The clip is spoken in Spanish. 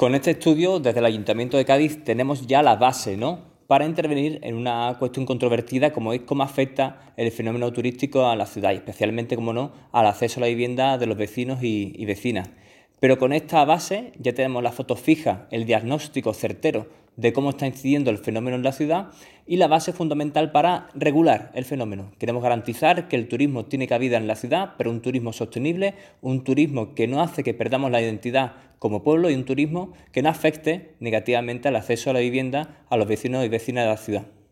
Con este estudio, desde el Ayuntamiento de Cádiz, tenemos ya la base, ¿no?, para intervenir en una cuestión controvertida como es cómo afecta el fenómeno turístico a la ciudad y especialmente, como no, al acceso a la vivienda de los vecinos y vecinas. Pero con esta base ya tenemos la foto fija, el diagnóstico certero de cómo está incidiendo el fenómeno en la ciudad y la base fundamental para regular el fenómeno. Queremos garantizar que el turismo tiene cabida en la ciudad, pero un turismo sostenible, un turismo que no hace que perdamos la identidad como pueblo y un turismo que no afecte negativamente al acceso a la vivienda a los vecinos y vecinas de la ciudad.